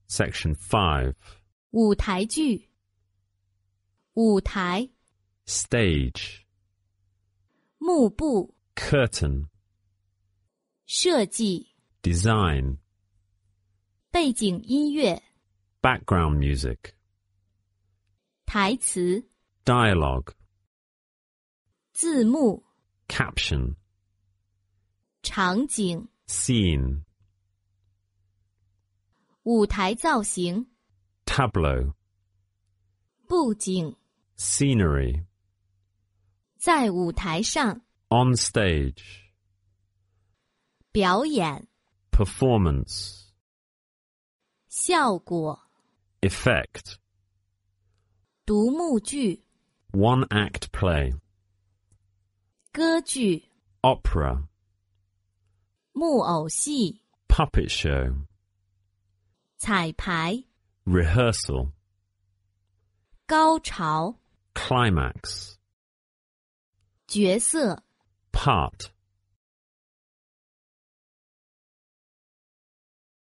Section 5. 舞台剧，舞台， Stage. 幕布， Curtain. 设计， Design. 背景音乐， Background music. 台词， Dialogue. 字幕， Caption. 场景， Scene. 舞台造型， Tableau. 布景， Scenery. 在舞台上， On stage. 表演， Performance. 效果， Effect. 独幕剧， One act play. 歌剧， Opera. 木偶戏， Puppet show. 彩排， Rehearsal. 高潮， Climax. 角色， Part.